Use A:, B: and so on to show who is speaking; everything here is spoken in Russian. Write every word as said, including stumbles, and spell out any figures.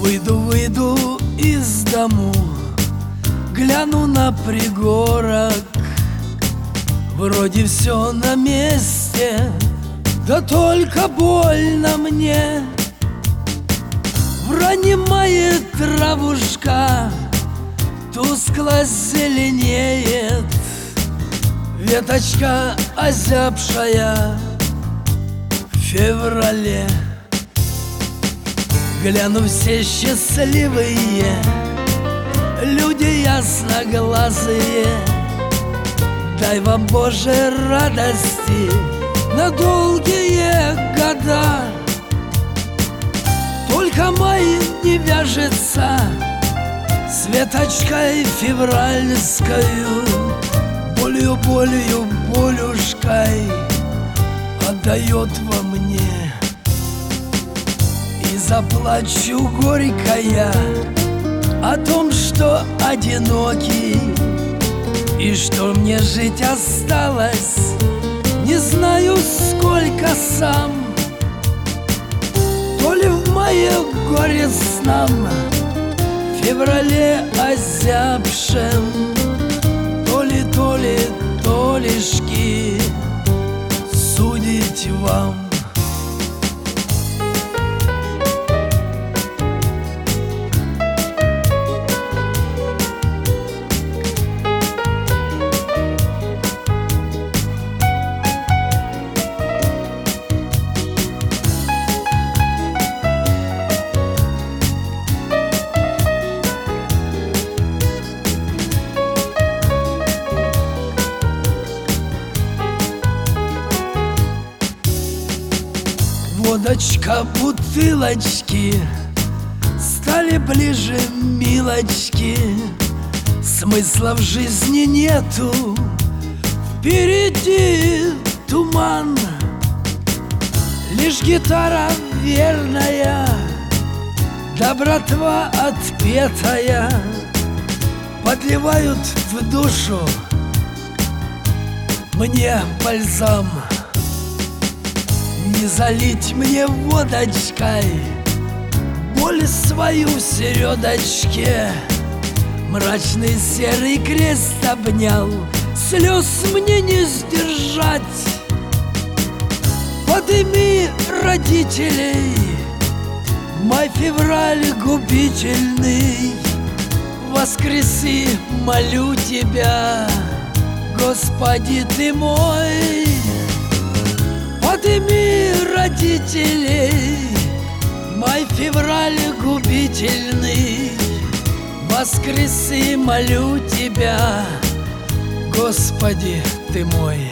A: Выйду, выйду из дому, гляну на пригорок. Вроде все на месте, да только больно мне. Вранимает травушка, тускло зеленеет, веточка озябшая в феврале. Гляну, все счастливые, люди ясноглазые. Дай вам, Боже, радости на долгие года. Только май не вяжется с веточкой февральскою, болью, болью, болюшкой отдает во мне. И заплачу горько я о том, что одинокий, и что мне жить осталось, не знаю сколько сам. То ли в мае горестном, в феврале озябшем, то ли, то ли, то лишки судить вам. Водочка, бутылочки стали ближе, милочки. Смысла в жизни нету, впереди туман. Лишь гитара верная, да братва отпетая подливают в душу мне бальзам. Не залить мне водочкой боль свою в середочке. Мрачный серый крест обнял, слез мне не сдержать. Подыми родителей, май-февраль губительный. Воскреси, молю тебя, Господи ты мой. Подыми родителей, май-февраль губительный. Воскреси, молю тебя, Господи ты мой.